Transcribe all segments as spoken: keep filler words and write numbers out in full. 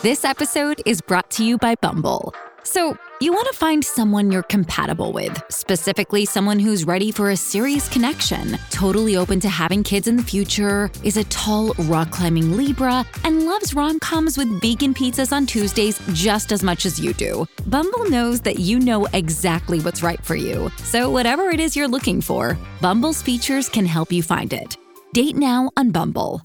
This episode is brought to you by Bumble. So, you want to find someone you're compatible with, specifically someone who's ready for a serious connection, totally open to having kids in the future, is a tall, rock-climbing Libra, and loves rom-coms with vegan pizzas on Tuesdays just as much as you do. Bumble knows that you know exactly what's right for you. So whatever it is you're looking for, Bumble's features can help you find it. Date now on Bumble.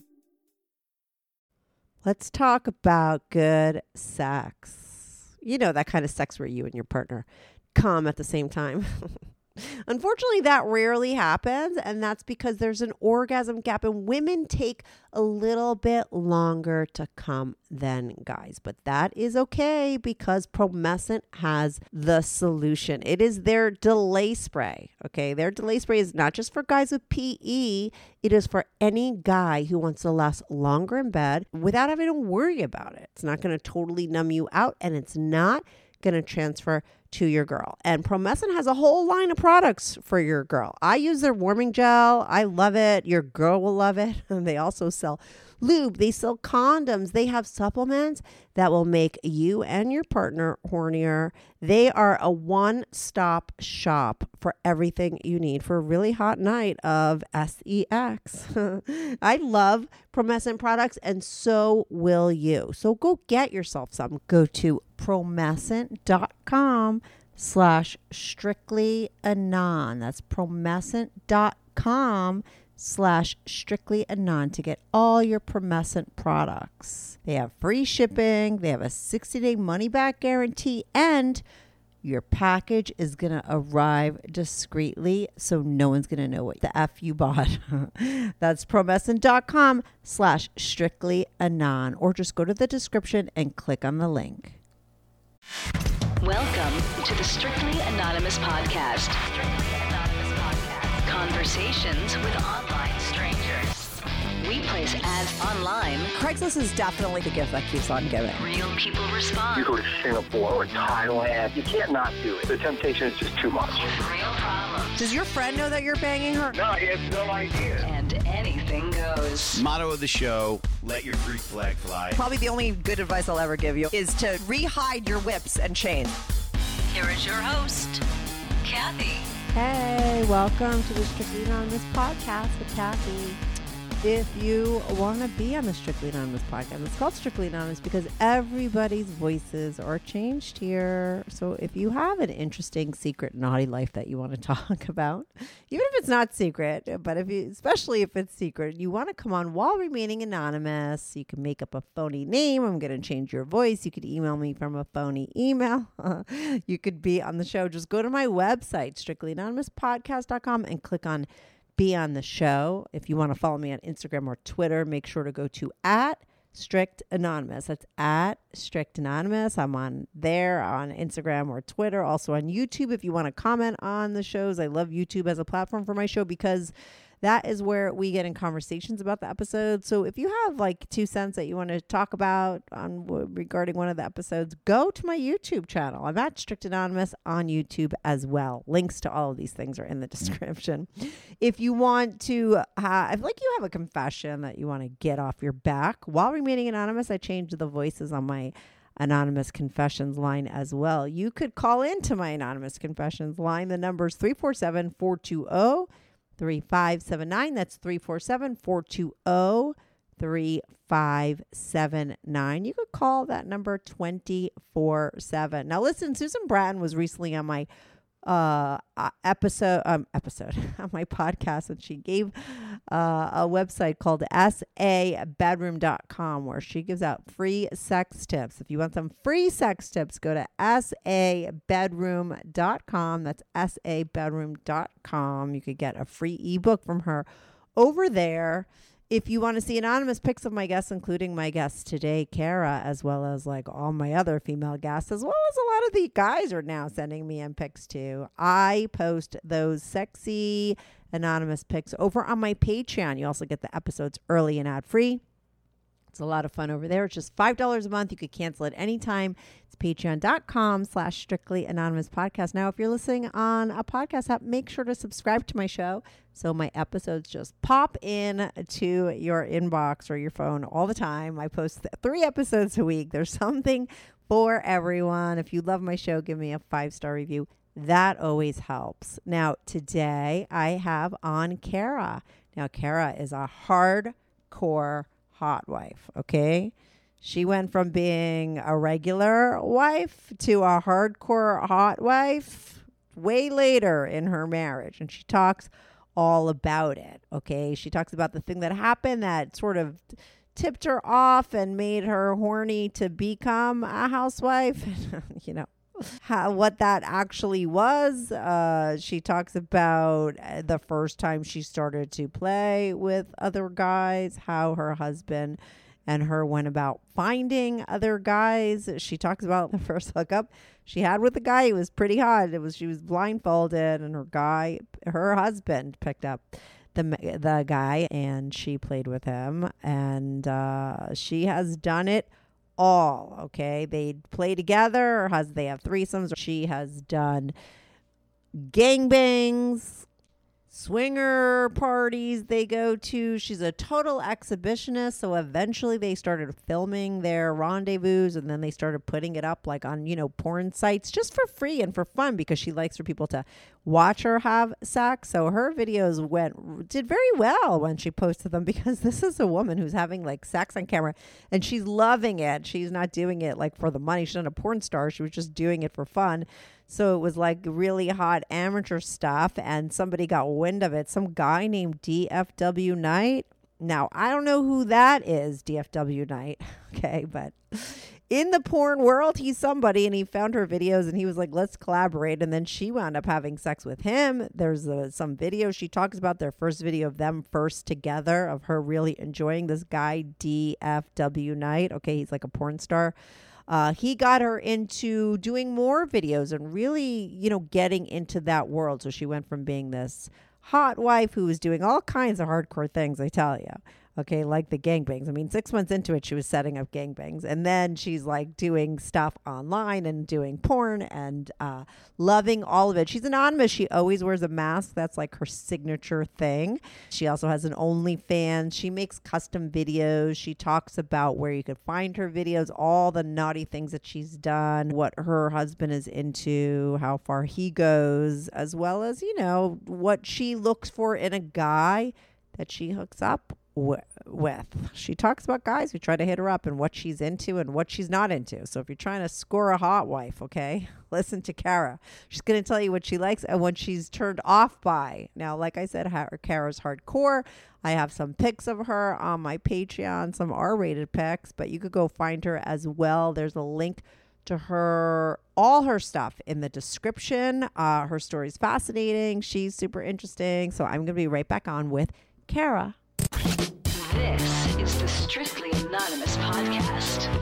Let's talk about good sex. You know, that kind of sex where you and your partner come at the same time. Unfortunately, that rarely happens, and that's because there's an orgasm gap, and women take a little bit longer to come than guys. But that is okay because Promescent has the solution. It is their delay spray, okay? Their delay spray is not just for guys with P E. It is for any guy who wants to last longer in bed without having to worry about it. It's not going to totally numb you out, and it's not going to transfer to your girl. And Promescent has a whole line of products for your girl. I use their warming gel. I love it. Your girl will love it. And they also sell lube. They sell condoms. They have supplements that will make you and your partner hornier. They are a one-stop shop for everything you need for a really hot night of sex. I love Promescent products, and so will you. So go get yourself some. Go to promescent.com slash strictly anon. That's promescent.com slash strictly anon to get all your Promescent products. They have free shipping. They have a sixty day money back guarantee, and your package is going to arrive discreetly, so no one's going to know what the F you bought. That's promescent.com slash strictly anon, or just go to the description and click on the link. Welcome to the Strictly Anonymous Podcast. Strictly Anonymous Podcast. Conversations with online strangers. We place ads online. Craigslist is definitely the gift that keeps on giving. Real people respond. You go to Singapore or Thailand, you can't not do it. The temptation is just too much. With real problems. Does your friend know that you're banging her? No, he has no idea. And anything goes. Motto of the show, let your Greek flag fly. Probably the only good advice I'll ever give you is to re-hide your whips and chains. Here is your host, Kathy. Hey, welcome to the Strictly Anonymous Podcast with Kathy. If you want to be on the Strictly Anonymous Podcast, it's called Strictly Anonymous because everybody's voices are changed here. So if you have an interesting, secret, naughty life that you want to talk about, even if it's not secret, but if you, especially if it's secret, you want to come on while remaining anonymous. You can make up a phony name. I'm going to change your voice. You could email me from a phony email. You could be on the show. Just go to my website, strictly anonymous podcast dot com, and click on Be on the Show. If you want to follow me on Instagram or Twitter, make sure to go to at Strict Anonymous. That's at Strict Anonymous. I'm on there on Instagram or Twitter. Also on YouTube if you want to comment on the shows. I love YouTube as a platform for my show because that is where we get in conversations about the episode. So if you have like two cents that you want to talk about on regarding one of the episodes, go to my YouTube channel. I'm at Strict Anonymous on YouTube as well. Links to all of these things are in the description. If you want to, uh, if like you have a confession that you want to get off your back while remaining anonymous, I changed the voices on my Anonymous Confessions line as well. You could call into my Anonymous Confessions line. The number is three four seven, four two zero, three five seven nine. That's three four seven, four two zero, three five seven nine. You could call that number twenty-four seven. Now listen, Susan Bratton was recently on my uh, episode, um, episode on my podcast, and she gave uh, a website called S A bedroom dot com where she gives out free sex tips. If you want some free sex tips, go to S A bedroom dot com. That's S A bedroom dot com. You could get a free ebook from her over there. If you want to see anonymous pics of my guests, including my guest today, Kara, as well as like all my other female guests, as well as a lot of the guys are now sending me in pics too, I post those sexy anonymous pics over on my Patreon. You also get the episodes early and ad free. It's a lot of fun over there. It's just five dollars a month. You could cancel it anytime. It's patreon.com slash strictly anonymous podcast. Now, if you're listening on a podcast app, make sure to subscribe to my show so my episodes just pop in to your inbox or your phone all the time. I post th- three episodes a week. There's something for everyone. If you love my show, give me a five-star review. That always helps. Now, today I have on Kara. Now, Kara is a hardcore hot wife, okay? She went from being a regular wife to a hardcore hot wife way later in her marriage. And she talks all about it, okay? She talks about the thing that happened that sort of tipped her off and made her horny to become a housewife, you know. How, what that actually was. Uh, she talks about the first time she started to play with other guys, how her husband and her went about finding other guys. She talks about the first hookup she had with the guy. It was pretty hot. It was she was blindfolded, and her guy, her husband, picked up the the guy, and she played with him. And uh, she has done it all, okay? They play together, or has they have threesomes. She has done gangbangs, swinger parties they go to. She's a total exhibitionist. So eventually they started filming their rendezvous, and then they started putting it up like on, you know, porn sites just for free and for fun, because she likes for people to watch her have sex. So her videos went did very well when she posted them, because this is a woman who's having like sex on camera and she's loving it. She's not doing it like for the money. She's not a porn star. She was just doing it for fun. So it was like really hot amateur stuff, and somebody got wind of it. Some guy named D F W Knight. Now, I don't know who that is, D F W Knight. Okay, but in the porn world, he's somebody, and he found her videos and he was like, let's collaborate. And then she wound up having sex with him. There's uh, some video. She talks about their first video of them first together, of her really enjoying this guy, D F W Knight. Okay, he's like a porn star. Uh, he got her into doing more videos and really, you know, getting into that world. So she went from being this hot wife who was doing all kinds of hardcore things, I tell you. Okay, like the gangbangs. I mean, six months into it, she was setting up gangbangs. And then she's like doing stuff online and doing porn and uh, loving all of it. She's anonymous. She always wears a mask. That's like her signature thing. She also has an OnlyFans. She makes custom videos. She talks about where you could find her videos, all the naughty things that she's done, what her husband is into, how far he goes, as well as, you know, what she looks for in a guy that she hooks up with. She talks about guys who try to hit her up and what she's into and what she's not into. So if you're trying to score a hot wife, okay, listen to Kara. She's going to tell you what she likes and what she's turned off by. Now, like I said, Kara's hardcore. I have some pics of her on my Patreon, some R-rated pics, but you could go find her as well. There's a link to her, all her stuff in the description. Uh, her story is fascinating. She's super interesting. So I'm going to be right back on with Kara. This is the Strictly Anonymous podcast.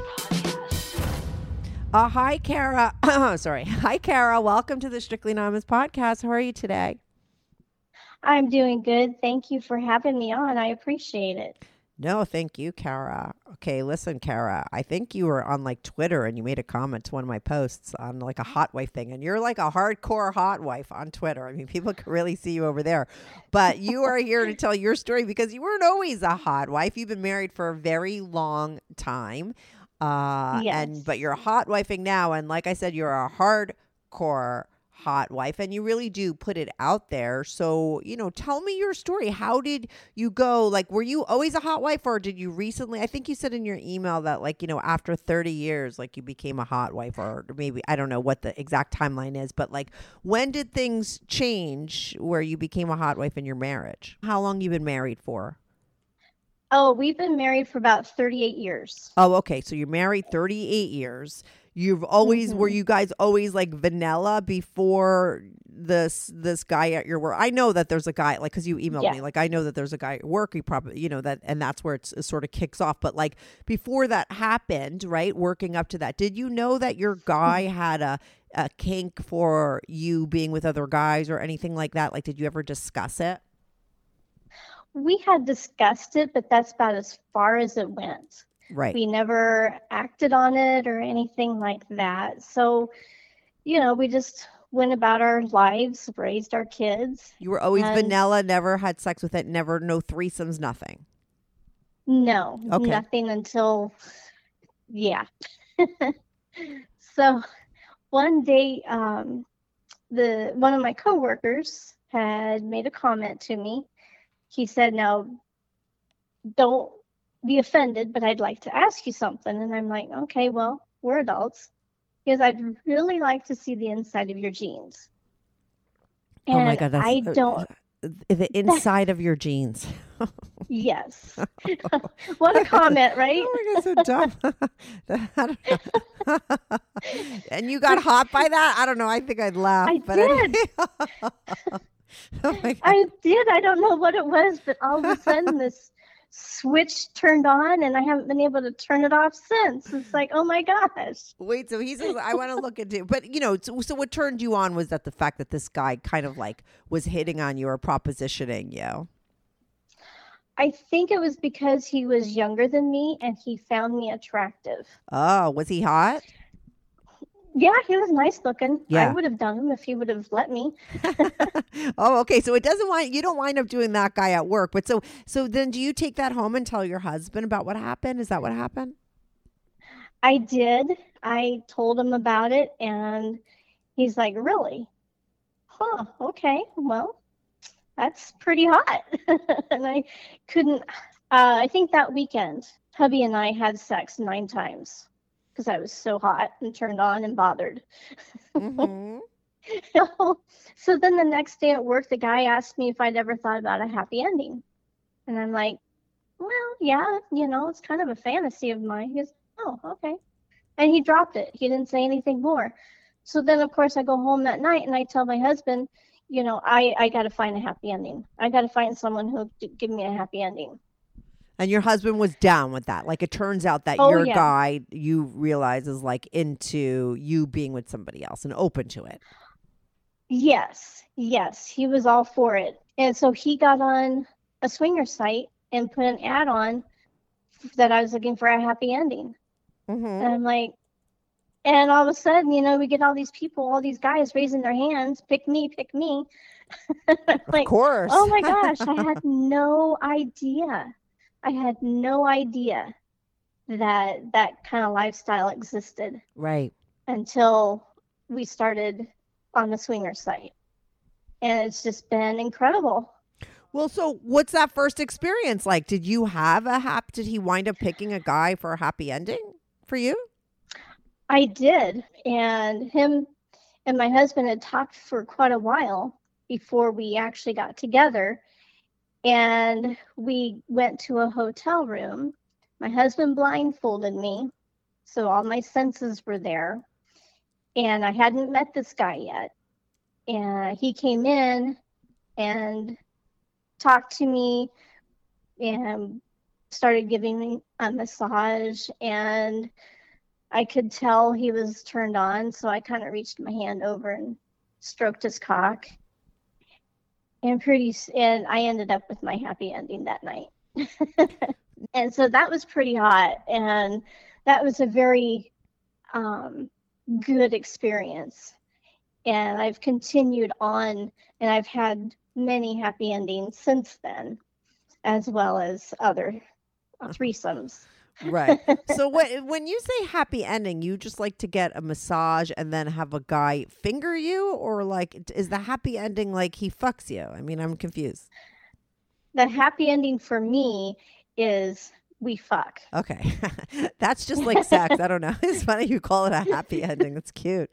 Uh, hi, Kara. Sorry. Hi, Kara. Welcome to the Strictly Anonymous podcast. How are you today? I'm doing good. Thank you for having me on. I appreciate it. No, thank you, Kara. Okay, listen, Kara, I think you were on like Twitter and you made a comment to one of my posts on like a hot wife thing, and you're like a hardcore hot wife on Twitter. I mean, people can really see you over there, but you are here to tell your story because you weren't always a hot wife. You've been married for a very long time, uh, Yes. and but you're hot wifing now, and like I said, you're a hardcore hot wife, and you really do put it out there. So, you know, tell me your story. How did you go? Like, were you always a hot wife, or did you recently, I think you said in your email that like, you know, after thirty years, like you became a hot wife, or maybe, I don't know what the exact timeline is, but like, when did things change where you became a hot wife in your marriage? How long you been married for? Oh, we've been married for about thirty-eight years. Oh, okay. So you're married thirty-eight years. You've always, Mm-hmm. were you guys always like vanilla before this this guy at your work? I know that there's a guy, like, because you emailed Yeah. me, like, I know that there's a guy at work, you probably, you know, that, and that's where it's, it sort of kicks off. But like before that happened, right, working up to that, did you know that your guy had a, a kink for you being with other guys or anything like that? Like, did you ever discuss it? We had discussed it, but that's about as far as it went. Right. We never acted on it or anything like that. So, you know, we just went about our lives, raised our kids. You were always and vanilla, never had sex with it, never, no threesomes, nothing. No, Okay. nothing until, yeah. So one day, um, the one of my coworkers had made a comment to me. He said, "Now, don't be offended, but I'd like to ask you something." And I'm like, "Okay, well, we're adults." Because I'd really like to see the inside of your jeans. And oh my God. That's, I uh, don't, the inside of your jeans. yes. What a comment, right? Oh my God, so dumb. I don't know. And you got hot by that? I don't know. I think I'd laugh. I but did. Anyway. Oh my God. I did. I don't know what it was, but all of a sudden this switch turned on and I haven't been able to turn it off since. It's like, oh my gosh. Wait, so he says, I want to look into it. But, you know, so, so what turned you on was that the fact that this guy kind of like was hitting on you or propositioning you. I think it was because he was younger than me and he found me attractive. Oh, was he hot? Yeah, he was nice looking. Yeah. I would have done him if he would have let me. Oh, okay. So it doesn't wind, you don't wind up doing that guy at work. But so so then do you take that home and tell your husband about what happened? Is that what happened? I did. I told him about it and he's like, really? Huh, okay. Well, that's pretty hot. And I couldn't, uh, I think that weekend, hubby and I had sex nine times because I was so hot and turned on and bothered. Mm-hmm. So then the next day at work, the guy asked me if I'd ever thought about a happy ending. And I'm like, well, yeah, you know, it's kind of a fantasy of mine. He goes, oh, okay. And he dropped it. He didn't say anything more. So then, of course, I go home that night and I tell my husband, you know, I, I got to find a happy ending. I got to find someone who'll give me a happy ending. And your husband was down with that. Like it turns out that Oh, your yeah. guy, you realize, is like into you being with somebody else and open to it. Yes, yes, he was all for it. And so he got on a swinger site and put an ad on that I was looking for a happy ending. Mm-hmm. And I'm like, and all of a sudden, you know, we get all these people, all these guys raising their hands, pick me, pick me. Like, of course. oh my gosh, I had no idea. I had no idea that that kind of lifestyle existed Right. until we started on the swinger site. And it's just been incredible. Well, so what's that first experience like? Did you have a hap? Did he wind up picking a guy for a happy ending for you? I did. And him and my husband had talked for quite a while before we actually got together. And we went to a hotel room. My husband blindfolded me, so all my senses were there. And I hadn't met this guy yet. And he came in and talked to me and started giving me a massage. And I could tell he was turned on, so I kind of reached my hand over and stroked his cock. And pretty, and I ended up with my happy ending that night. And so that was pretty hot. And that was a very um, good experience. And I've continued on and I've had many happy endings since then, as well as other threesomes. Right. So what, when you say happy ending, you just like to get a massage and then have a guy finger you, or like is the happy ending like he fucks you? I mean, I'm confused. The happy ending for me is we fuck. Okay. That's just like sex. I don't know. It's funny you call it a happy ending. That's cute.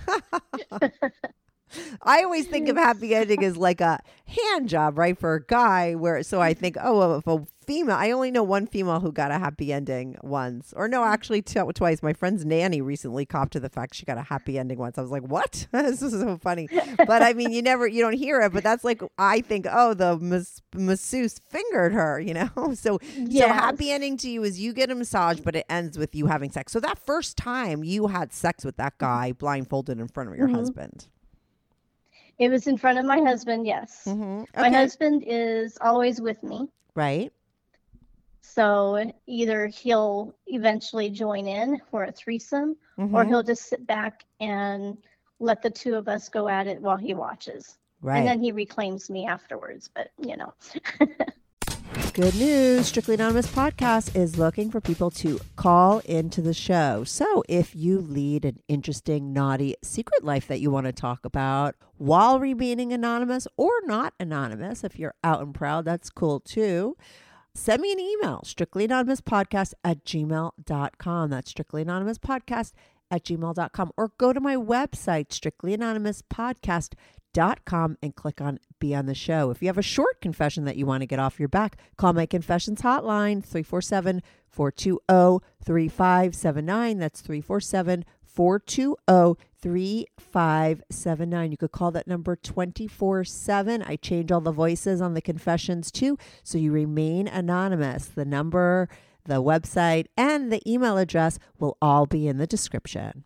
I always think of happy ending as like a hand job, right, for a guy. Where so I think, oh, well, if a female, I only know one female who got a happy ending once, or no, actually t- twice. My friend's nanny recently copped to the fact she got a happy ending once. I was like, what? This is so funny. But I mean, you never, you don't hear it. But that's like, I think, oh, the mas- masseuse fingered her, you know. So, Yes. so happy ending to you is you get a massage, but it ends with you having sex. So that first time you had sex with that guy blindfolded in front of your Mhm. husband. It was in front of my husband, yes. Mm-hmm. My husband is always with me. Right. So either he'll eventually join in for a threesome, Mm-hmm. or he'll just sit back and let the two of us go at it while he watches. Right. And then he reclaims me afterwards. But, you know. Good news. Strictly Anonymous Podcast is looking for people to call into the show. So if you lead an interesting, naughty secret life that you want to talk about while remaining anonymous or not anonymous, if you're out and proud, that's cool too. Send me an email, strictlyanonymouspodcast at gmail dot com. That's strictlyanonymouspodcast at gmail dot com. Or go to my website, strictlyanonymouspodcast dot com, and click on Be on the Show. If you have a short confession that you want to get off your back, call my confessions hotline, three four seven, four two zero, three five seven nine. That's three four seven, four two zero, three five seven nine. You could call that number twenty-four seven. I change all the voices on the confessions too, so you remain anonymous. The number, the website, and the email address will all be in the description.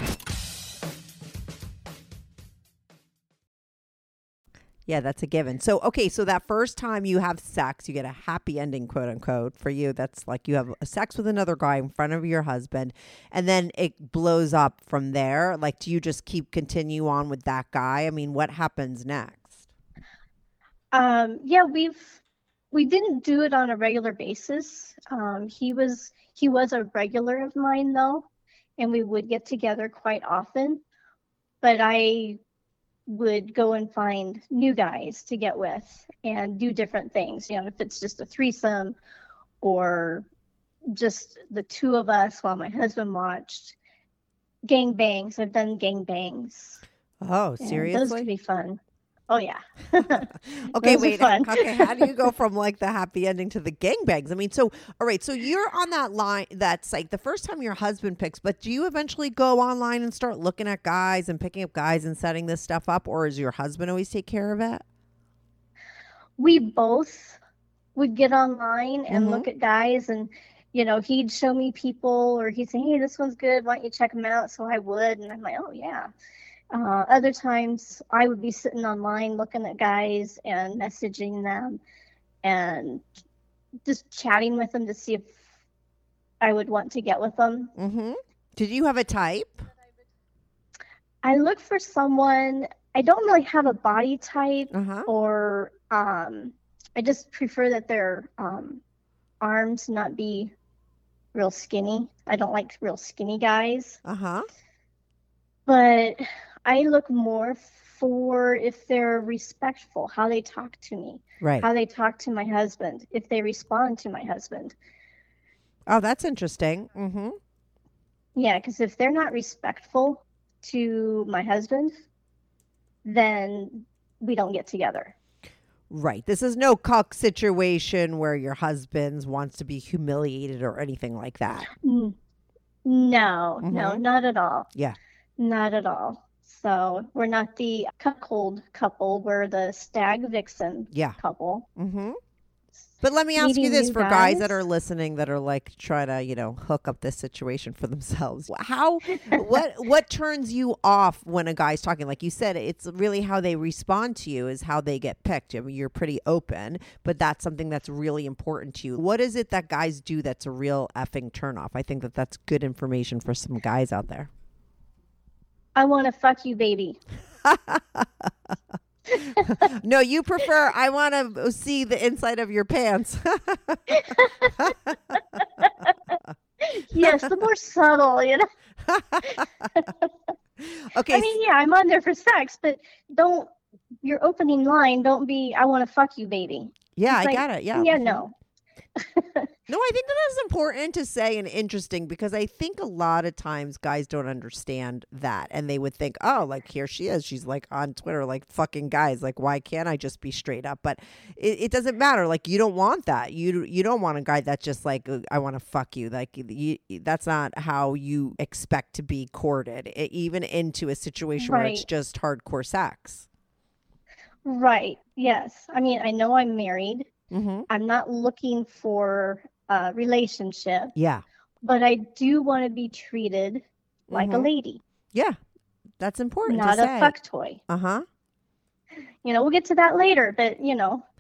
Yeah, that's a given. So, okay, so that first time you have sex, you get a happy ending, quote unquote, for you. That's like you have sex with another guy in front of your husband, and then it blows up from there. Like, do you just keep continue on with that guy? I mean, what happens next? Um, yeah, we've we didn't do it on a regular basis. Um, he was he was a regular of mine though, and we would get together quite often. But I would go and find new guys to get with and do different things. You know, if it's just a threesome or just the two of us while my husband watched. Gang bangs. I've done gang bangs. Oh, And seriously? those could be fun. Oh yeah. Okay, Those are wait. fun. Okay, how do you go from like the happy ending to the gangbangs? I mean, so all right, so you're on that line. That's like the first time your husband picks. But do you eventually go online and start looking at guys and picking up guys and setting this stuff up, or does your husband always take care of it? We both would get online and Mhm. look at guys, and you know, he'd show me people, or he'd say, hey, this one's good, why don't you check them out? So I would, and I'm like, oh yeah. Uh, other times I would be sitting online looking at guys and messaging them and just chatting with them to see if I would want to get with them. Mm-hmm. Did you have a type? I look for someone, I don't really have a body type, Uh-huh. or um, I just prefer that their um, arms not be real skinny. I don't like real skinny guys. Uh-huh. But I look more for if they're respectful, how they talk to me, Right. how they talk to my husband, if they respond to my husband. Oh, that's interesting. Mm-hmm. Yeah, because if they're not respectful to my husband, then we don't get together. Right. This is no cuck situation where your husband wants to be humiliated or anything like that. Mm. No, no, Mhm. not at all. Yeah. Not at all. So we're not the cuckold couple. We're the stag vixen Yeah. couple. Mm-hmm. But let me ask you Meeting this new for guys that guys. are listening that are like trying to, you know, hook up this situation for themselves. How, what, what turns you off when a guy's talking? Like you said, it's really how they respond to you is how they get picked. I mean, you're pretty open, but that's something that's really important to you. What is it that guys do that's a real effing turnoff? I think that that's good information for some guys out there. I want to fuck you, baby. No, you prefer, I want to see the inside of your pants. Yes, the more subtle, you know. Okay. I mean, yeah, I'm on there for sex, but don't, your opening line, don't be, I want to fuck you, baby. yeah, It's I like, got it. Yeah. Yeah, no. No, I think that is important to say and interesting because I think a lot of times guys don't understand that and they would think, oh, like here she is. She's like on Twitter, like fucking guys. Like, why can't I just be straight up? But it, it doesn't matter. Like, you don't want that. You you don't want a guy that's just like, I want to fuck you. Like, you, that's not how you expect to be courted, it, even into a situation where it's Right. just hardcore sex. Right. Yes. I mean, I know I'm married. Mm-hmm. I'm not looking for a relationship, Yeah. but I do want to be treated like a Mhm. lady, Yeah. That's important not to a say. fuck toy. Uh-huh. You know, we'll get to that later, but you know,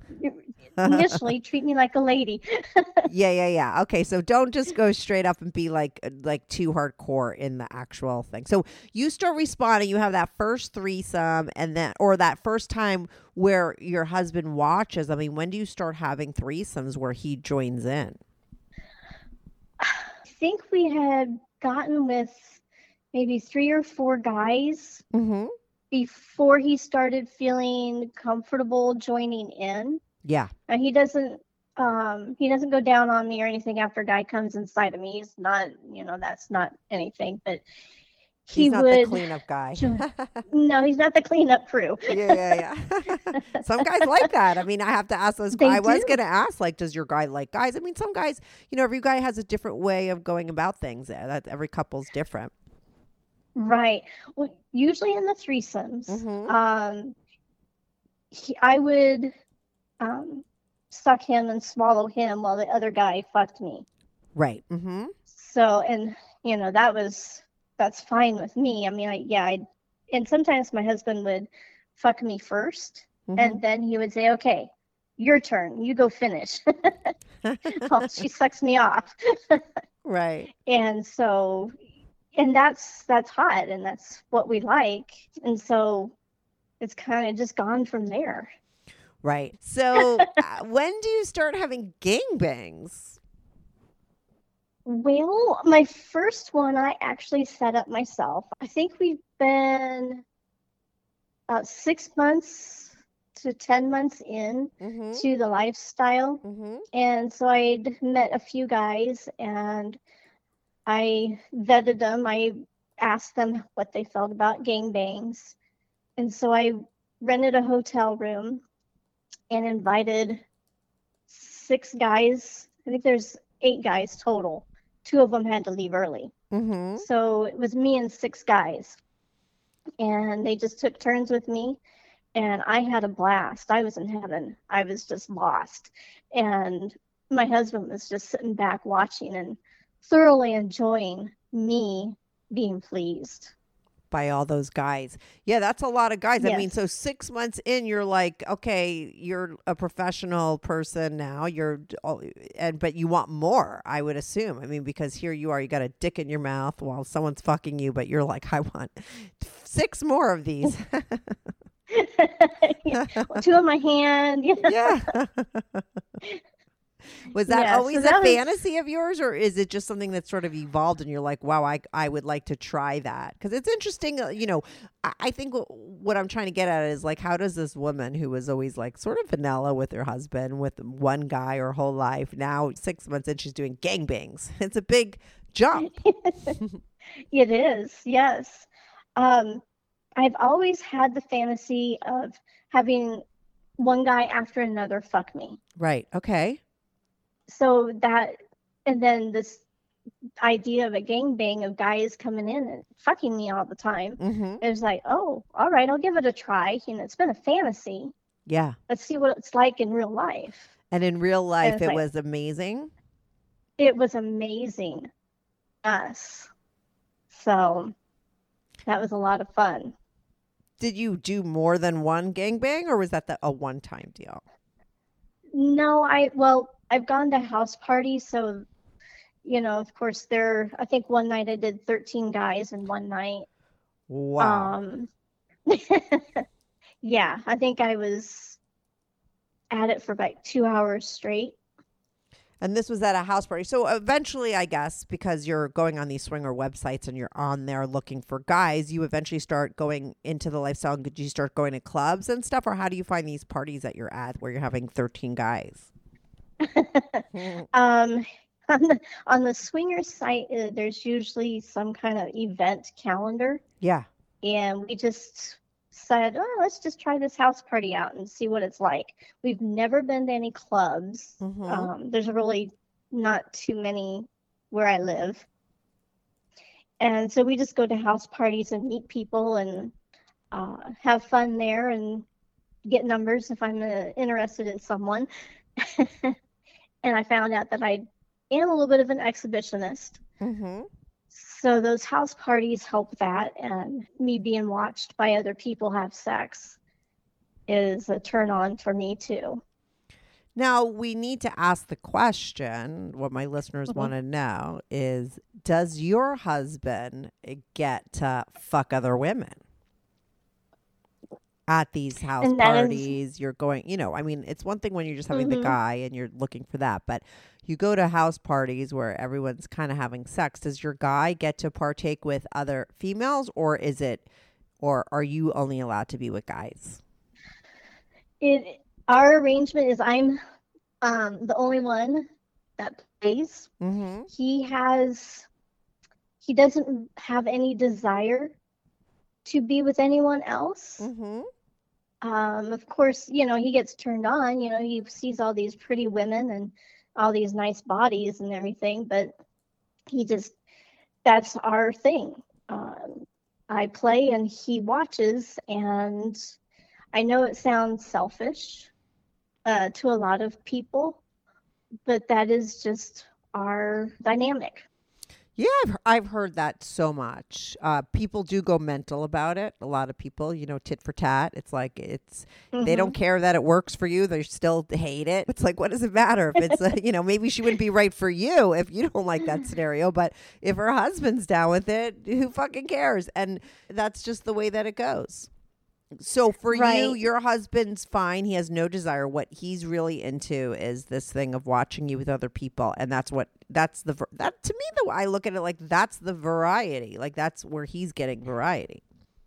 initially treat me like a lady. Yeah, yeah, yeah. Okay, so don't just go straight up and be like like too hardcore in the actual thing. So you start responding, you have that first threesome and then or that first time where your husband watches. I mean, when do you start having threesomes where he joins in? I think we had gotten with maybe three or four guys Mm-hmm. before he started feeling comfortable joining in. Yeah. And he doesn't um he doesn't go down on me or anything after a guy comes inside of me. He's not, you know, that's not anything, but he He's not would the cleanup guy. no, he's not the cleanup crew. Yeah, yeah, yeah. Some guys like that. I mean, I have to ask those. They I was do. going to ask, like, does your guy like guys? I mean, some guys, you know, every guy has a different way of going about things. Uh, That every couple's different. Right. Well, usually in the threesomes, Mhm. um, he, I would um, suck him and swallow him while the other guy fucked me. Right. Mm-hmm. So, and you know, that was that's fine with me. I mean, I yeah, I and sometimes my husband would fuck me 1st Mhm. and then he would say, "Okay, your turn. You go finish." While she sucks me off. Right. And so and that's that's hot and that's what we like. And so it's kind of just gone from there. Right. So uh, when do you start having gangbangs? Well, my first one I actually set up myself. I think we've been about six months to ten months in Mm-hmm. to the lifestyle. Mm-hmm. And so I'd met a few guys and I vetted them. I asked them what they felt about gangbangs. And so I rented a hotel room and invited six guys. I think there's eight guys total. Two of them had to leave early. Mm-hmm. So it was me and six guys. And they just took turns with me. And I had a blast. I was in heaven. I was just lost. And my husband was just sitting back watching and thoroughly enjoying me being pleased. By all those guys. Yeah, that's a lot of guys. I mean, Yes. so six months in, you're like, okay, you're a professional person now. You're, and but you want more, I would assume. I mean, because here you are, you got a dick in your mouth while someone's fucking you, but you're like, I want six more of these. Yeah, two in my hand. Yeah. Yeah. Was that Yeah, so always that a was- fantasy of yours, or is it just something that sort of evolved and you're like, wow, I, I would like to try that? Because it's interesting, uh, you know, I, I think w- what I'm trying to get at is like, how does this woman who was always like sort of vanilla with her husband, with one guy her whole life, now six months in, she's doing gangbangs? It's a big jump. It is, yes. Um, I've always had the fantasy of having one guy after another fuck me. Right. Okay. So that, and then this idea of a gangbang of guys coming in and fucking me all the time. Mm-hmm. It was like, oh, all right, I'll give it a try. You know, it's been a fantasy. Yeah. Let's see what it's like in real life. And in real life, it's it like- was amazing. It was amazing. Us. So that was a lot of fun. Did you do more than one gangbang, or was that the, a one-time deal? No, I, well, I've gone to house parties. So, you know, of course, there, I think one night I did thirteen guys in one night. Wow. Um, yeah, I think I was at it for about two hours straight. And this was at a house party. So eventually, I guess, because you're going on these swinger websites and you're on there looking for guys, you eventually start going into the lifestyle. And did you start going to clubs and stuff? Or how do you find these parties that you're at where you're having thirteen guys? Um, on the, on the swinger site, uh, there's usually some kind of event calendar. Yeah. And we just said, oh, let's just try this house party out and see what it's like. We've never been to any clubs. Mhm. Um, there's really not too many where I live. And so we just go to house parties and meet people and uh, have fun there and get numbers if I'm uh, interested in someone. And I found out that I am a little bit of an exhibitionist. Mm-hmm. So those house parties help that, and me being watched by other people have sex is a turn on for me too. Now, we need to ask the question, what my listeners Mhm. want to know is, does your husband get to fuck other women? At these house And that is- parties, you're going, you know, I mean, it's one thing when you're just having the Mhm. guy and you're looking for that, but you go to house parties where everyone's kind of having sex. Does your guy get to partake with other females, or is it, or are you only allowed to be with guys? It our arrangement is I'm um, the only one that plays. Mm-hmm. He has he doesn't have any desire to be with anyone else. Mm-hmm. Um, of course, you know, he gets turned on, you know, he sees all these pretty women and all these nice bodies and everything, but he just, that's our thing. Um, I play and he watches, and I know it sounds selfish uh, to a lot of people, but that is just our dynamic. Yeah, I've, I've heard that so much. Uh, people do go mental about it. A lot of people, you know, tit for tat. It's like it's they don't care that it works for you. They still hate it. It's like, what does it matter if it's, uh, you know, maybe she wouldn't be right for you if you don't like that scenario. But if her husband's down with it, who fucking cares? And that's just the way that it goes. So for you, Right. your husband's fine. He has no desire. What he's really into is this thing of watching you with other people, and that's what that's the ver- that to me though. I look at it like that's the variety. Like that's where he's getting variety.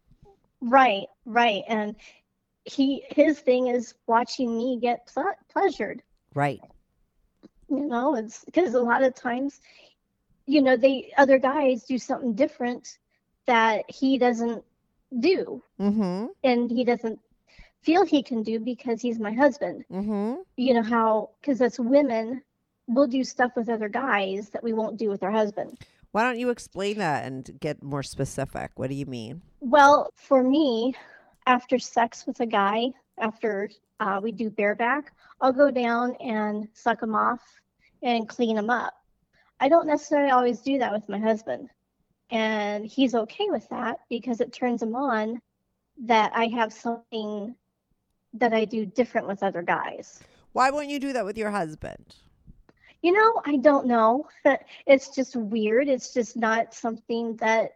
Right, right. And he his thing is watching me get ple- pleasured. Right. You know, it's because a lot of times, you know, they other guys do something different that he doesn't do, Mm-hmm. and he doesn't feel he can do because he's my husband. Mm-hmm. You know how, because as women, we'll do stuff with other guys that we won't do with our husband. Why don't you explain that and get more specific? What do you mean? Well, for me, after sex with a guy, after uh, we do bareback, I'll go down and suck him off and clean him up. I don't necessarily always do that with my husband. And he's okay with that because it turns him on that I have something that I do different with other guys. Why won't you do that with your husband? You know, I don't know. It's just weird. It's just not something that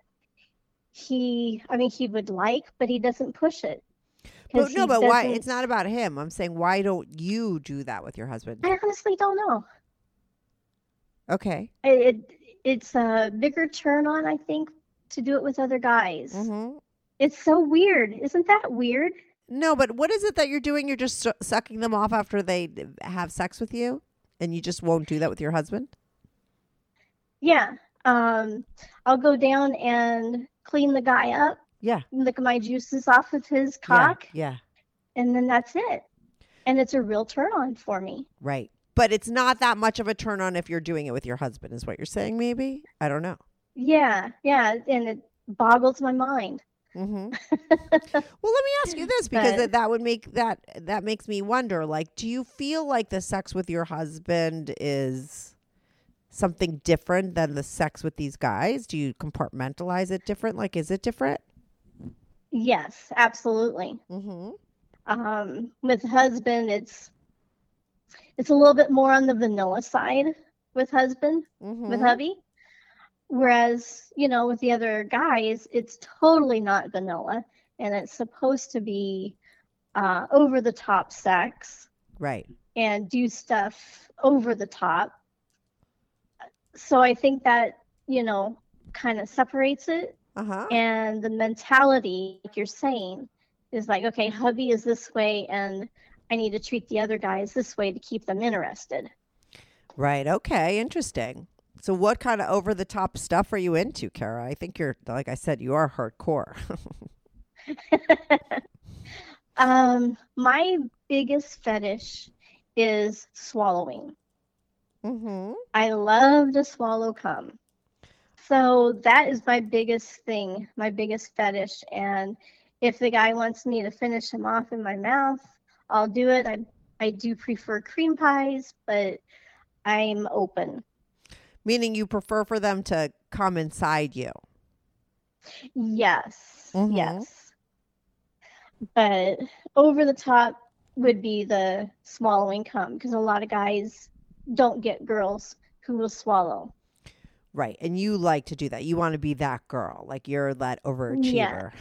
he, I mean, he would like, but he doesn't push it. But 'Cause no, he but why? doesn't- It's not about him. I'm saying, why don't you do that with your husband? I honestly don't know. Okay. It, it it's a bigger turn on, I think, to do it with other guys. Mm-hmm. It's so weird. Isn't that weird? No, but what is it that you're doing? You're just su- sucking them off after they d- have sex with you, and you just won't do that with your husband? Yeah. Um, I'll go down and clean the guy up, Yeah. lick my juices off of his cock, Yeah. and then that's it. And it's a real turn on for me. Right. But it's not that much of a turn on if you're doing it with your husband, is what you're saying, maybe? I don't know. Yeah, yeah, and it boggles my mind. Mm-hmm. Well, let me ask you this, because But- that, that would make that that makes me wonder. Like, do you feel like the sex with your husband is something different than the sex with these guys? Do you compartmentalize it different? Like, is it different? Yes, absolutely. Mm-hmm. Um, with husband, it's it's a little bit more on the vanilla side with husband, Mm-hmm. with hubby. Whereas, you know, with the other guys, it's totally not vanilla, and it's supposed to be uh, over the top sex Right. and do stuff over the top. So I think that, you know, kind of separates it. Uh-huh. And the mentality, like you're saying, is like, okay, hubby is this way, and I need to treat the other guys this way to keep them interested. Right. Okay. Interesting. So what kind of over the top stuff are you into, Kara? I think you're, like I said, you are hardcore. um, my biggest fetish is swallowing. Mm-hmm. I love to swallow cum. So that is my biggest thing, my biggest fetish. And if the guy wants me to finish him off in my mouth, I'll do it. I I do prefer cream pies, but I'm open. Meaning you prefer for them to come inside you. Yes, Mhm. yes. But over the top, would be the swallowing cum, because a lot of guys don't get girls who will swallow. Right. And you like to do that. You want to be that girl. Like you're that Yeah. overachiever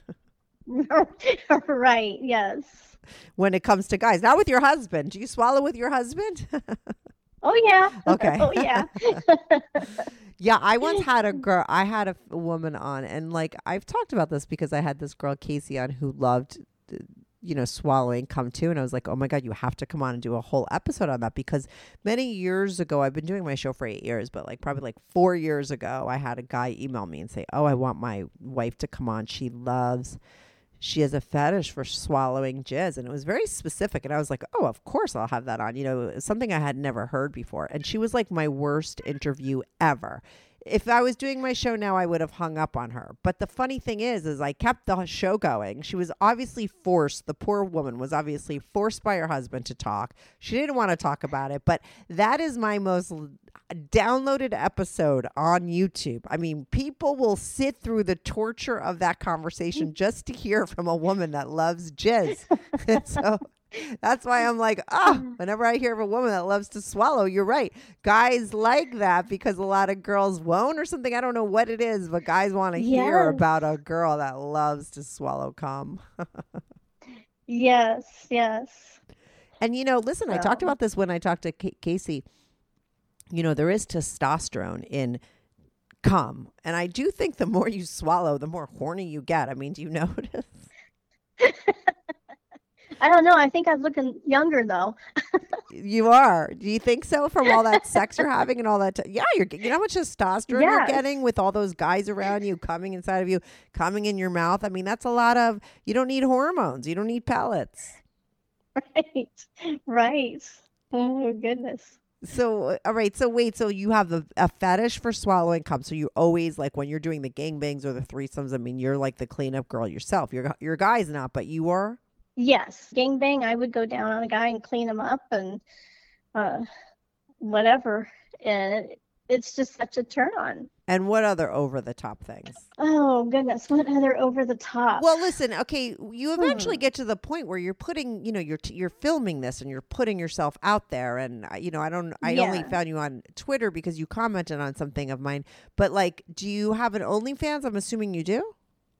Right. Yes. when it comes to guys. Not with your husband. Do you swallow with your husband? Oh yeah. Okay. Oh yeah. Yeah, I once had a girl, I had a, f- woman on, and like I've talked about this because I had this girl, Casey, on who loved, uh, you know, swallowing cum too. And I was like, oh my God, you have to come on and do a whole episode on that, because many years ago, I've been doing my show for eight years, but like probably like four years ago, I had a guy email me and say, oh, I want my wife to come on. She loves, she has a fetish for swallowing jizz. And it was very specific. And I was like, oh, of course I'll have that on. You know, it was something I had never heard before. And she was like my worst interview ever. If I was doing my show now, I would have hung up on her. But the funny thing is, is I kept the show going. She was obviously forced. The poor woman was obviously forced by her husband to talk. She didn't want to talk about it. But that is my most l- downloaded episode on YouTube. I mean, people will sit through the torture of that conversation just to hear from a woman that loves jizz. And so that's why I'm like, ah, oh, whenever I hear of a woman that loves to swallow, you're right. Guys like that because a lot of girls won't or something. I don't know what it is, but guys want to hear Yes. about a girl that loves to swallow cum. Yes. Yes. And, you know, listen, I talked So, about this when I talked to Ca- Casey. You know, there is testosterone in cum. And I do think the more you swallow, the more horny you get. I mean, do you notice? I don't know. I think I'm looking younger though. You are. Do you think so? From all that sex you're having and all that? T- yeah, you're. get- You know how much testosterone you're Yes. getting with all those guys around you, coming inside of you, coming in your mouth. I mean, that's a lot of. You don't need hormones. You don't need pellets. Right. Right. Oh goodness. So, uh, all right. So wait. So you have a, a fetish for swallowing cum. So you always like when you're doing the gangbangs or the threesomes. I mean, you're like the cleanup girl yourself. Your your guy's not, but you are. Yes. Gangbang. I would go down on a guy and clean him up and uh, whatever. And it's just such a turn on. And what other over the top things? Oh goodness. What other over the top? Well, listen, okay, you eventually Hmm. get to the point where you're putting, you know, you're t- you're filming this and you're putting yourself out there. And I- you know, I don't, I only Yeah. found you on Twitter because you commented on something of mine. But like, do you have an OnlyFans? I'm assuming you do.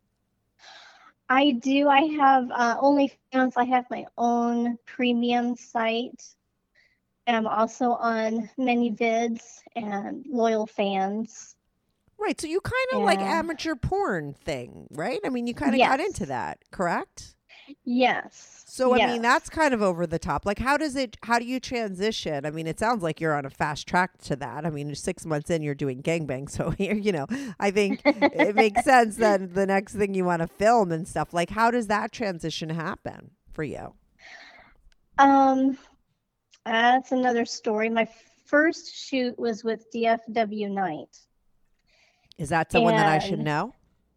I do. I have uh, OnlyFans. I have my own premium site. And I'm also on ManyVids and Loyal Fans. Right. So you kind of like And amateur porn thing, right? I mean, you kind of got into yes. that, correct? Yes. So, I mean, that's Yes. kind of over the top. Like, how does it, how do you transition? I mean, it sounds like you're on a fast track to that. I mean, six months in, you're doing gangbang. So, you're, you know, I think it makes sense that the next thing you want to film and stuff. Like, how does that transition happen for you? Um, that's another story. My first shoot was with D F W Night. Is that someone that I should And know?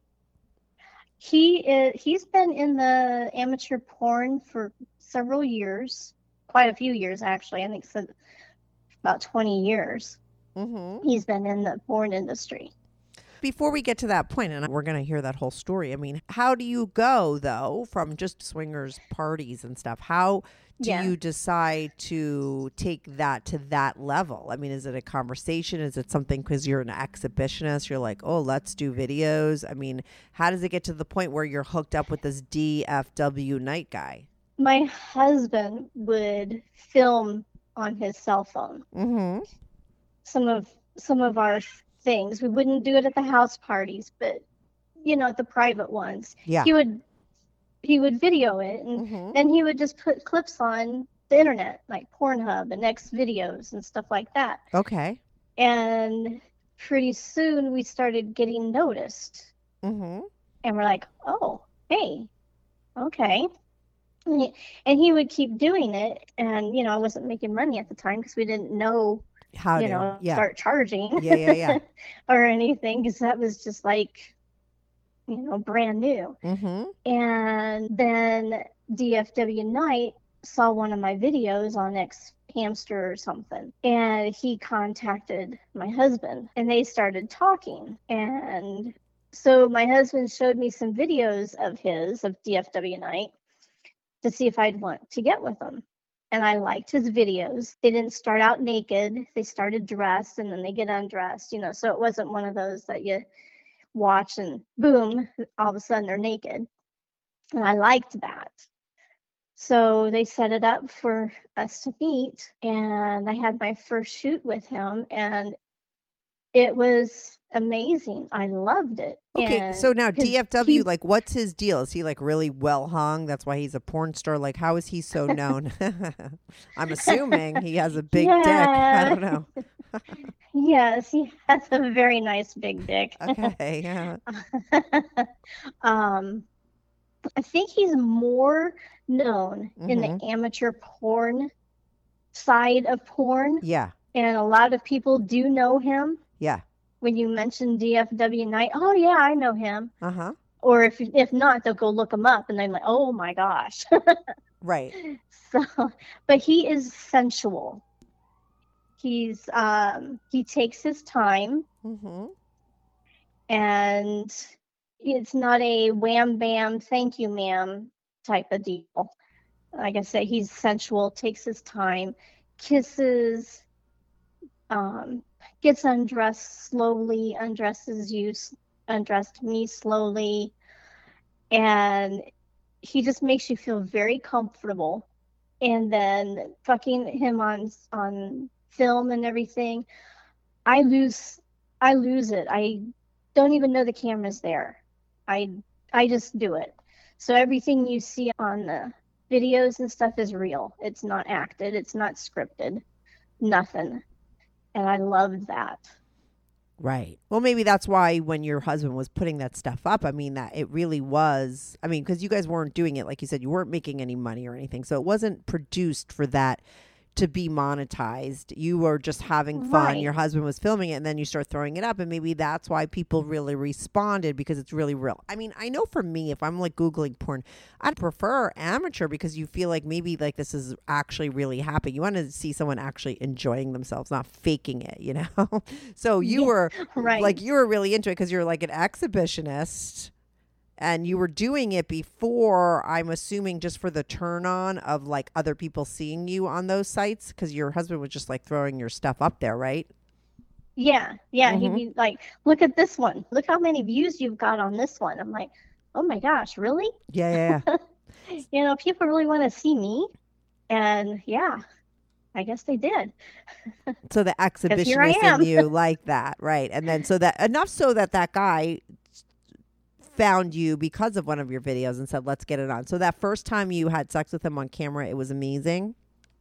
he is, he's been in the amateur porn for several years, quite a few years actually. I think so, about twenty years. Mm-hmm. He's been in the porn industry. Before we get to that point, and we're going to hear that whole story, I mean, how do you go, though, from just swingers parties and stuff? How do Yeah. you decide to take that to that level? I mean, is it a conversation? Is it something because you're an exhibitionist? You're like, oh, let's do videos. I mean, how does it get to the point where you're hooked up with this D F W Night guy? My husband would film on his cell phone Mm-hmm. some of some of our things. We wouldn't do it at the house parties, but you know, at the private ones, Yeah. he would he would video it, and Mm-hmm. then he would just put clips on the internet, like Pornhub and X videos and stuff like that. Okay. And pretty soon we started getting noticed, Mm-hmm. and we're like, oh, hey, okay. And he, and he would keep doing it, and you know, I wasn't making money at the time because we didn't know, How you do? know, Yeah. start charging Yeah, yeah, yeah. or anything, because that was just like, you know, brand new. Mm-hmm. And then D F W Night saw one of my videos on X Hamster or something, and he contacted my husband, and they started talking. And so my husband showed me some videos of his of D F W Night, to see if I'd want to get with him. And I liked his videos. They didn't start out naked. They started dressed and then they get undressed, you know, so it wasn't one of those that you watch and boom, all of a sudden they're naked. And I liked that. So they set it up for us to meet, and I had my first shoot with him, and it was amazing. I loved it. Okay, And so now 'cause D F W, he- like, what's his deal? Is he like really well hung? That's why he's a porn star. Like, how is he so known? I'm assuming he has a big dick. I don't know. Yes, he has a very nice big dick. Okay, yeah. um, I think he's more known in Mm-hmm. the amateur porn side of porn, Yeah, and a lot of people do know him. yeah. When you mention D F W Knight, oh yeah, I know him. Uh-huh. Or if if not, they'll go look him up, and they're like, oh my gosh. Right. So, but he is sensual. He's um he takes his time, Mm-hmm. and it's not a wham bam thank you ma'am type of deal. Like I said, he's sensual, takes his time, kisses, um gets undressed slowly, undresses you, s- undressed me slowly, and he just makes you feel very comfortable. And then fucking him on on film and everything, I lose I lose it. I don't even know the camera's there. I I just do it. So everything you see on the videos and stuff is real. It's not acted. It's not scripted. Nothing. And I loved that. Right. Well, maybe that's why when your husband was putting that stuff up, I mean, that it really was, I mean, because you guys weren't doing it, like you said, you weren't making any money or anything. So it wasn't produced for that to be monetized. You were just having fun. Right. Your husband was filming it, and then you start throwing it up. And maybe that's why people really responded, because it's really real. I mean, I know for me, if I'm like Googling porn, I'd prefer amateur, because you feel like maybe like this is actually really happening. You want to see someone actually enjoying themselves, not faking it, you know? So you Yeah, were right. like, you were really into it because you're like an exhibitionist. And you were doing it before, I'm assuming, just for the turn on of like other people seeing you on those sites, because your husband was just like throwing your stuff up there, right? Yeah, yeah. Mhm. He'd be like, look at this one. Look how many views you've got on this one. I'm like, oh my gosh, really? Yeah, yeah, yeah. You know, people really want to see me. And yeah, I guess they did. So the here I exhibitionist am. in you like that, right? And then so that enough so that that guy found you because of one of your videos and said, let's get it on. So that first time you had sex with him on camera, it was amazing.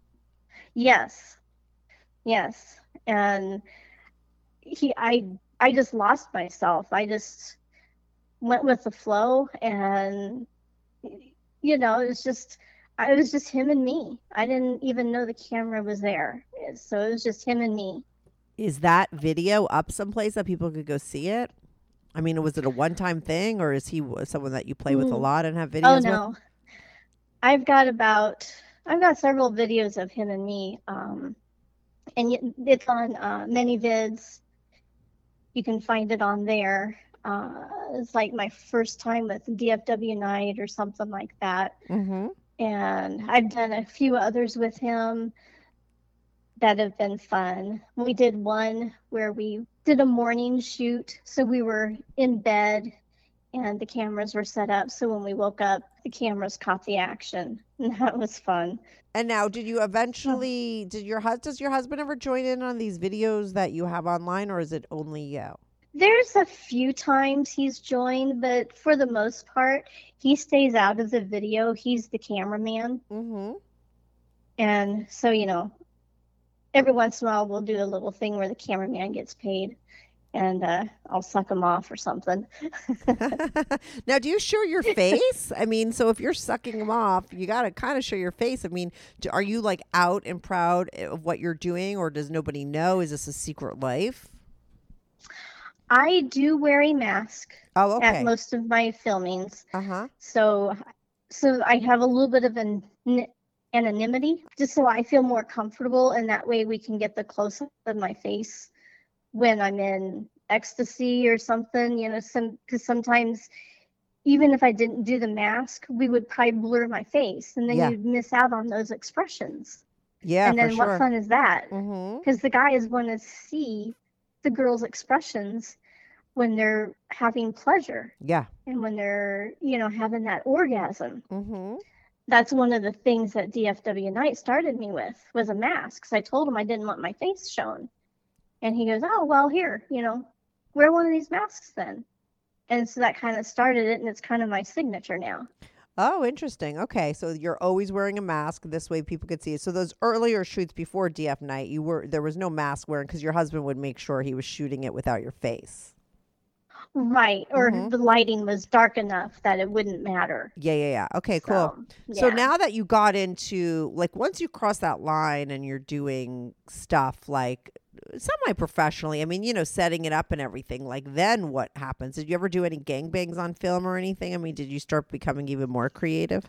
Yes. Yes. And he I I just lost myself. I just went with the flow, and you know, it was just I it was just him and me. I didn't even know the camera was there. So it was just him and me. Is that video up someplace that people could go see it? I mean, was it a one-time thing, or is he w- someone that you play with a Mm. lot and have videos Oh with? no. I've got about I've got several videos of him and me. Um and y- it's on uh ManyVids. You can find it on there. Uh it's like my first time with D F W Night or something like that. Mm-hmm. And I've done a few others with him that have been fun. We did one where we did a morning shoot. So we were in bed and the cameras were set up. So when we woke up, the cameras caught the action. And that was fun. And now, did you eventually, did your hus- does your husband ever join in on these videos that you have online, or is it only you? There's a few times he's joined, but for the most part, he stays out of the video. He's the cameraman. Mm-hmm. And so, you know, every once in a while we'll do a little thing where the cameraman gets paid, and uh, I'll suck him off or something. Now, do you show your face? I mean, so if you're sucking him off, you got to kind of show your face. I mean, do, are you like out and proud of what you're doing, or does nobody know? Is this a secret life? I do wear a mask Oh, okay. at most of my filmings, Uh-huh. so so I have a little bit of an anonymity, just so I feel more comfortable, and that way we can get the close up of my face when I'm in ecstasy or something, you know, some because sometimes even if I didn't do the mask, we would probably blur my face, and then Yeah. you'd miss out on those expressions. Yeah, and for then what sure. fun is that? Mm-hmm. Because the guys want to see the girls' expressions when they're having pleasure Yeah. and when they're, you know, having that orgasm. Mm-hmm. That's one of the things that D F W Night started me with, was a mask. Because I told him I didn't want my face shown. And he goes, oh, well, here, you know, wear one of these masks then. And so that kind of started it, and it's kind of my signature now. Oh, interesting. Okay, so you're always wearing a mask. This way people could see it. So those earlier shoots before D F Night, you were there was no mask wearing because your husband would make sure he was shooting it without your face. Right. Or Mhm. the lighting was dark enough that it wouldn't matter. Yeah, yeah, yeah. Okay, cool. So, So yeah. now that you got into, like, once you cross that line and you're doing stuff like semi-professionally, I mean, you know, setting it up and everything, like, then what happens? Did you ever do any gangbangs on film or anything? I mean, did you start becoming even more creative?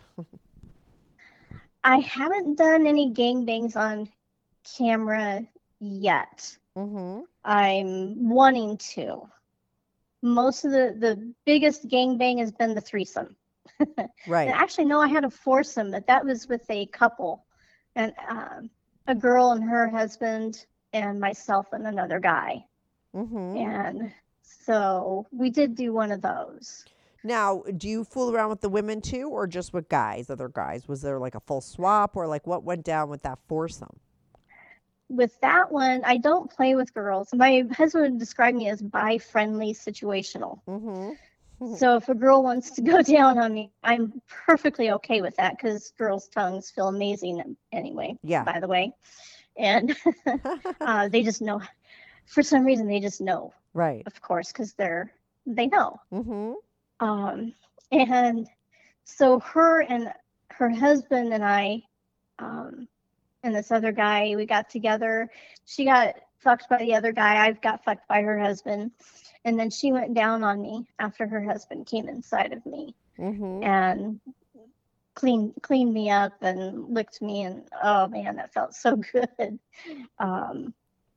I haven't done any gangbangs on camera yet. Mm-hmm. I'm wanting to. Most of the, the biggest gangbang has been the threesome. Right. And actually, no, I had a foursome, but that was with a couple, and um, a girl and her husband, and myself and another guy. Mm-hmm. And so we did do one of those. Now, do you fool around with the women too, or just with guys, other guys? Was there like a full swap, or like what went down with that foursome? With that one, I don't play with girls. My husband would describe me as bi-friendly situational. Mm-hmm. So if a girl wants to go down on me, I'm perfectly okay with that, because girls' tongues feel amazing anyway, Yeah. by the way. And uh, they just know. For some reason, they just know, Right. of course, because they're, they know. Mm-hmm. Um, and so her and her husband and I, um, and this other guy, we got together. She got fucked by the other guy. I got fucked by her husband. And then she went down on me after her husband came inside of me Mm-hmm. and cleaned cleaned me up and licked me. And oh man, that felt so good. Um,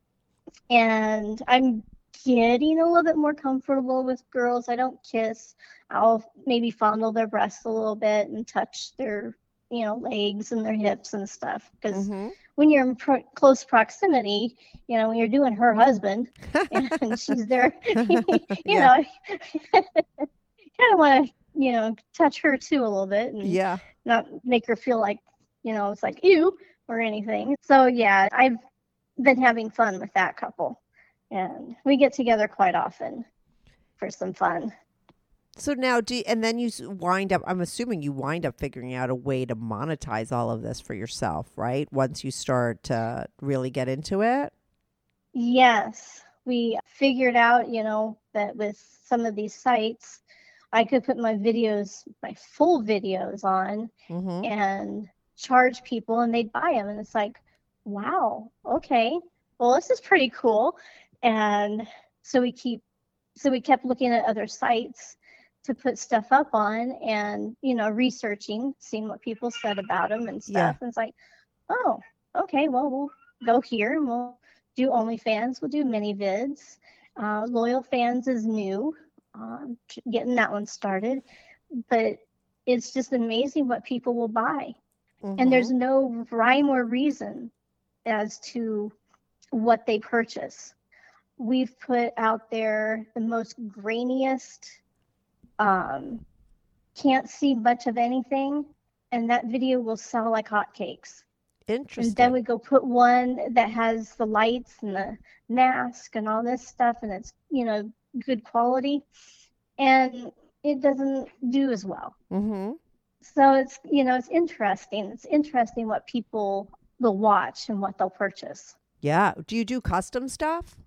and I'm getting a little bit more comfortable with girls. I don't kiss. I'll maybe fondle their breasts a little bit and touch their, you know, legs and their hips and stuff. Because Mm-hmm. when you're in pro- close proximity, you know, when you're doing her husband and she's there, you Yeah. know, kind of want to, you know, touch her too a little bit and Yeah. not make her feel like, you know, it's like ew or anything. So yeah, I've been having fun with that couple, and we get together quite often for some fun. So now, do you, and then you s- wind up, I'm assuming you wind up figuring out a way to monetize all of this for yourself, right? Once you start to really get into it. Yes, we figured out, you know, that with some of these sites, I could put my videos, my full videos on Mm-hmm. and charge people, and they'd buy them. And it's like, wow, okay, well, this is pretty cool. And so we keep, so we kept looking at other sites to put stuff up on, and, you know, researching, seeing what people said about them and stuff. Yeah. And it's like, oh, okay, well, we'll go here and we'll do OnlyFans, we'll do mini vids. Uh, Loyal Fans is new, um, t- getting that one started. But it's just amazing what people will buy. Mm-hmm. And there's no rhyme or reason as to what they purchase. We've put out there the most grainiest, um, can't see much of anything, and that video will sell like hotcakes. Interesting. And then we go put one that has the lights and the mask and all this stuff, and it's, you know, good quality, and it doesn't do as well. Mm-hmm. So it's, you know, it's interesting. It's interesting what people will watch and what they'll purchase. Yeah. Do you do custom stuff?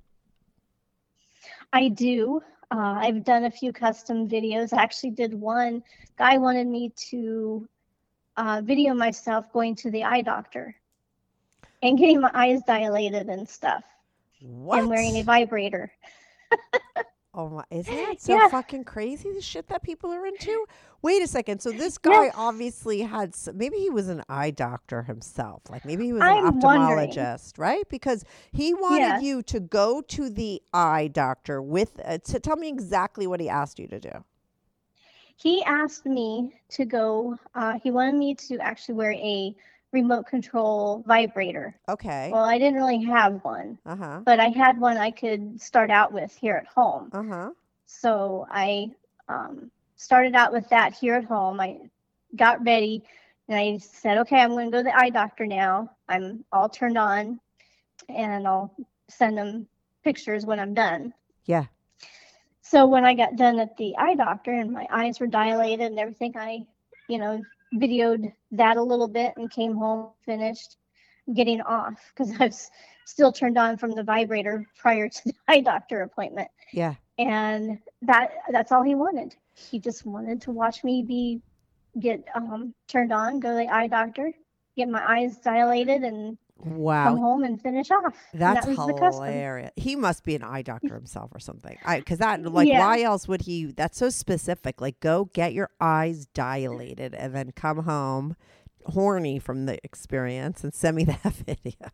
I do. Uh, I've done a few custom videos. I actually did one. Guy wanted me to uh, video myself going to the eye doctor and getting my eyes dilated and stuff, What? and wearing a vibrator. Oh my, isn't that so Yeah. fucking crazy, the shit that people are into? Wait a second. So this guy Yeah. obviously had, s- maybe he was an eye doctor himself. Like maybe he was I'm an wondering. ophthalmologist, right? Because he wanted Yeah. you to go to the eye doctor with, uh, to tell me exactly what he asked you to do. he asked me to go, uh, he wanted me to actually wear a remote control vibrator. Okay. Well, I didn't really have one, Uh-huh. but I had one I could start out with here at home. Uh-huh. So I um, started out with that here at home. I got ready and I said, okay, I'm going to go to the eye doctor now. I'm all turned on and I'll send them pictures when I'm done. Yeah. So when I got done at the eye doctor and my eyes were dilated and everything, I, you know, videoed that a little bit and came home, finished getting off because I was still turned on from the vibrator prior to the eye doctor appointment. Yeah. And that that's all he wanted. He just wanted to watch me be get um, turned on, go to the eye doctor, get my eyes dilated, and wow. come home and finish off. That's and that was the custom. hilarious. He must be an eye doctor himself or something. I because that like Yeah. why else would he? That's so specific. Like go get your eyes dilated and then come home horny from the experience and send me that video.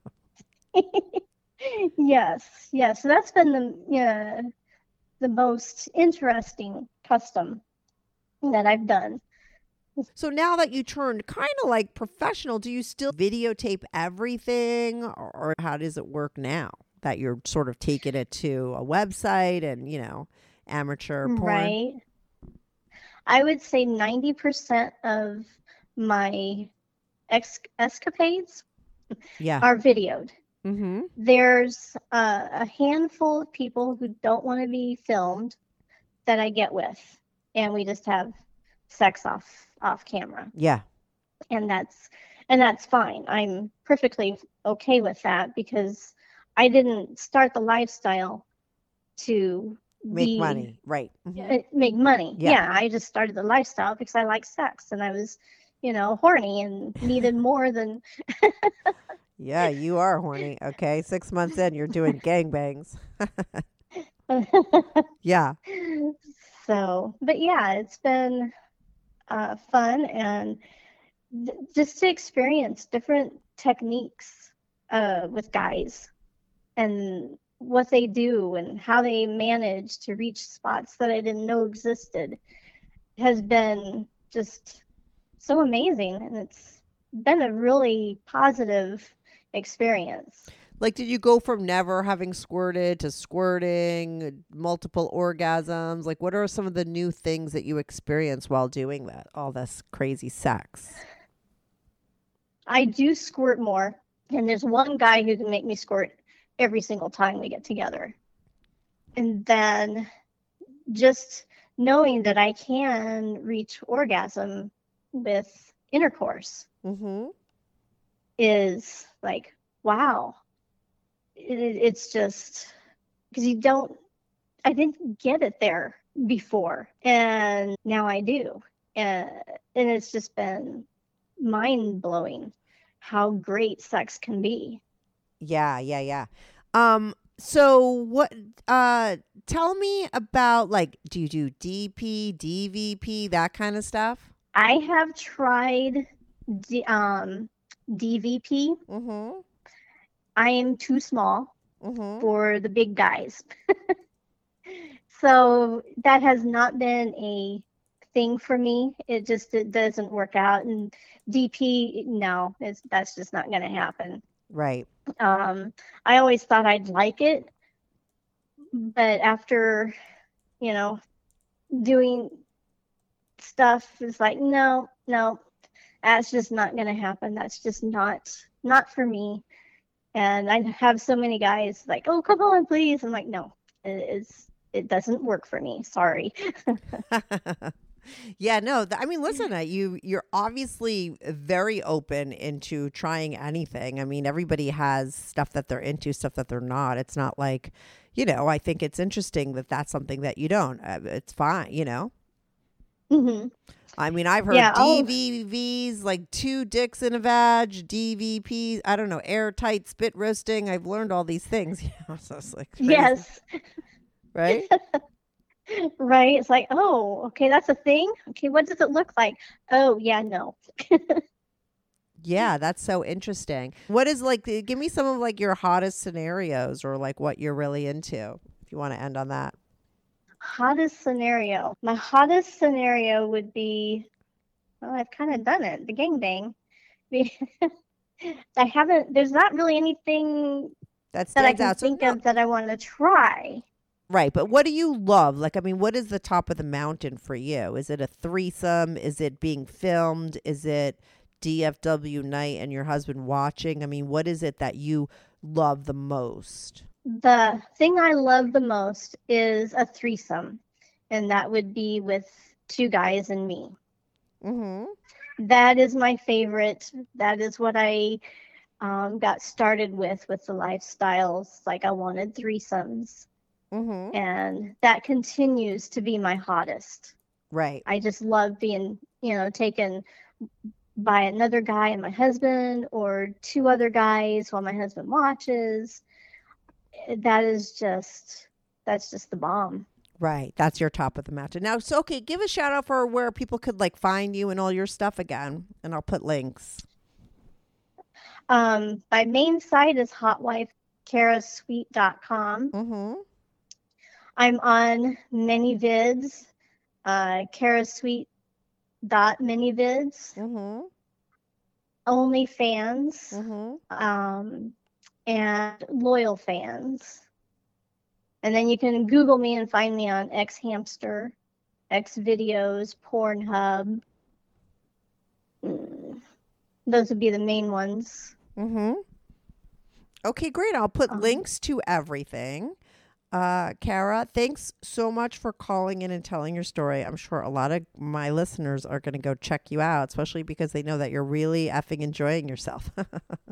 Yes, yes. So that's been the yeah, the most interesting custom that I've done. So now that you turned kind of like professional, do you still videotape everything, or, or how does it work now that you're sort of taking it to a website and you know amateur porn? Right. I would say ninety percent of my ex- escapades Yeah. are videoed. Mm-hmm. There's uh, a handful of people who don't want to be filmed that I get with, and we just have sex off off camera, Yeah. and that's and that's fine. I'm perfectly okay with that because I didn't start the lifestyle to Make be, money. Right. Mhm. uh, make money. Yeah. Yeah, I just started the lifestyle because I like sex and I was, you know, horny and needed more than. Yeah, you are horny. Okay. Six months in, you're doing gangbangs. Yeah. So, but yeah, it's been uh, fun and th- just to experience different techniques uh, with guys and what they do and how they manage to reach spots that I didn't know existed has been just so amazing. And it's been a really positive experience. Like, did you go from never having squirted to squirting, multiple orgasms? Like, what are some of the new things that you experienced while doing that? All this crazy sex. I do squirt more, and there's one guy who can make me squirt every single time we get together. And then just knowing that I can reach orgasm with intercourse Mm-hmm. is like, wow. It, it- it's just because you don't, I didn't get it there before, and now I do. And, and it's just been mind blowing how great sex can be. Yeah, yeah, yeah. Um, so what uh tell me about like do you do D P, D V P, that kind of stuff? I have tried D, um, D V P. Mm-hmm. I am too small Mm-hmm. for the big guys. So that has not been a thing for me. It just it doesn't work out. And D P, no, it's, that's just not going to happen. Right. Um, I always thought I'd like it, but after, you know, doing stuff, it's like, no, no, that's just not going to happen. That's just not not for me. And I have so many guys like, oh, come on, please. I'm like, no, it is. It doesn't work for me. Sorry. Yeah, no, th- I mean, listen, uh, you you're obviously very open into trying anything. I mean, everybody has stuff that they're into, stuff that they're not. It's not like, you know, I think it's interesting that that's something that you don't. Uh, it's fine, you know. hmm I mean, I've heard Yeah, I'll- D V Vs, like two dicks in a vag, D V Ps, I don't know, airtight spit roasting. I've learned all these things. You know, so it's like crazy, Yes. right? Right. It's like, oh, okay, that's a thing. Okay, what does it look like? Oh, yeah, no. Yeah, that's so interesting. What is like, uh, give me some of like your hottest scenarios or like what you're really into, if you want to end on that. Hottest scenario. My hottest scenario would be, well, I've kind of done it, the gangbang. I haven't, there's not really anything That that I stands can out. So, think no- of that I want to try. Right, but what do you love? Like, I mean, what is the top of the mountain for you? Is it a threesome? Is it being filmed? Is it D F W night and your husband watching? I mean, what is it that you love the most? The thing I love the most is a threesome, and that would be with two guys and me. Mm-hmm. That is my favorite. That is what I um, got started with, with the lifestyles. Like, I wanted threesomes. Mm-hmm. And that continues to be my hottest. Right. I just love being, you know, taken by another guy and my husband, or two other guys while my husband watches. That is just, that's just the bomb. Right. That's your top of the mountain. Now, so, okay, give a shout out for where people could like find you and all your stuff again. And I'll put links. Um, my main site is hot wife kara sweet dot com. Mm-hmm. I'm on ManyVids, uh, karasweet dot manyvids, Mm-hmm. OnlyFans, Mm-hmm. um, and Loyal Fans. And then you can Google me and find me on Xhamster, Xvideos, Pornhub. Mm, those would be the main ones. Mm-hmm. Okay, great. I'll put Um, links to everything. Uh, Kara, thanks so much for calling in and telling your story. I'm sure a lot of my listeners are going to go check you out, especially because they know that you're really effing enjoying yourself. Do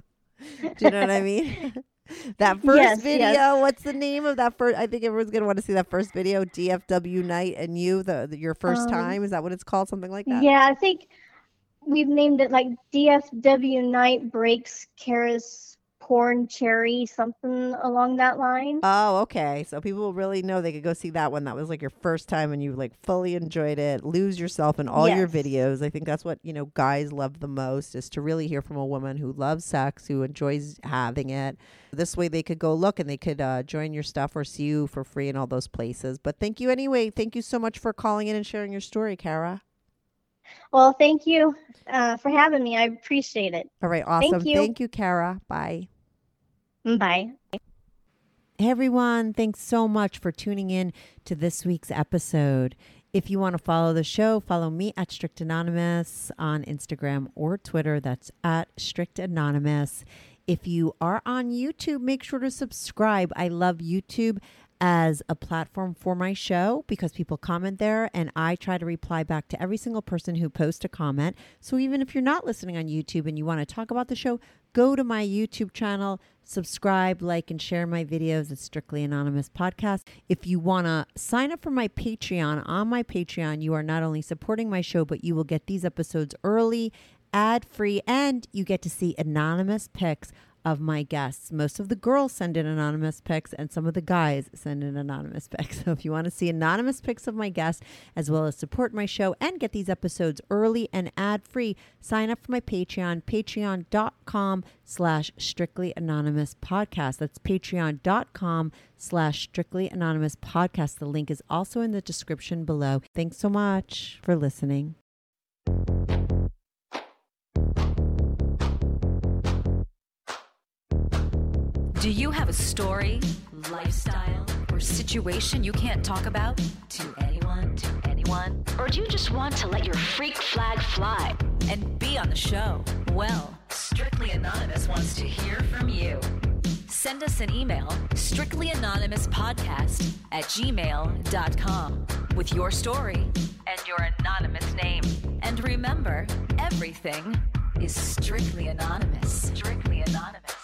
you know what I mean? That first Yes, video, yes. what's the name of that first? I think everyone's going to want to see that first video, D F W Night and You, the, the your first Um, time. Is that what it's called? Something like that? Yeah, I think we've named it like D F W Night Breaks Kara's Porn Cherry, something along that line. Oh, okay. So people will really know they could go see that one. That was like your first time and you like fully enjoyed it. Lose yourself in all your Yes. videos. I think that's what, you know, guys love the most, is to really hear from a woman who loves sex, who enjoys having it. This way they could go look and they could uh, join your stuff or see you for free in all those places. But thank you anyway. Thank you so much for calling in and sharing your story, Kara. Well, thank you uh, for having me. I appreciate it. All right. Awesome. Thank you. Thank you, Kara. Bye. Bye. Hey everyone, thanks so much for tuning in to this week's episode. If you want to follow the show, follow me at Strict Anonymous on Instagram or Twitter. That's at Strict Anonymous. If you are on YouTube, make sure to subscribe. I love YouTube as a platform for my show because people comment there and I try to reply back to every single person who posts a comment. So even if you're not listening on YouTube and you want to talk about the show, go to my YouTube channel, subscribe, like, and share my videos at Strictly Anonymous Podcast. If you want to sign up for my Patreon, on my Patreon, you are not only supporting my show, but you will get these episodes early, ad-free, and you get to see anonymous pics of my guests. Most of the girls send in anonymous pics and some of the guys send in anonymous pics. So if you want to see anonymous pics of my guests, as well as support my show and get these episodes early and ad-free, sign up for my Patreon, patreon.com slash strictly anonymous podcast. That's patreon.com slash strictly anonymous podcast. The link is also in the description below. Thanks so much for listening. Do you have a story, lifestyle, or situation you can't talk about to anyone, to anyone? Or do you just want to let your freak flag fly? And be on the show? Well, Strictly Anonymous wants to hear from you. Send us an email, strictlyanonymouspodcast at gmail dot com, with your story and your anonymous name. And remember, everything is strictly anonymous. Strictly Anonymous.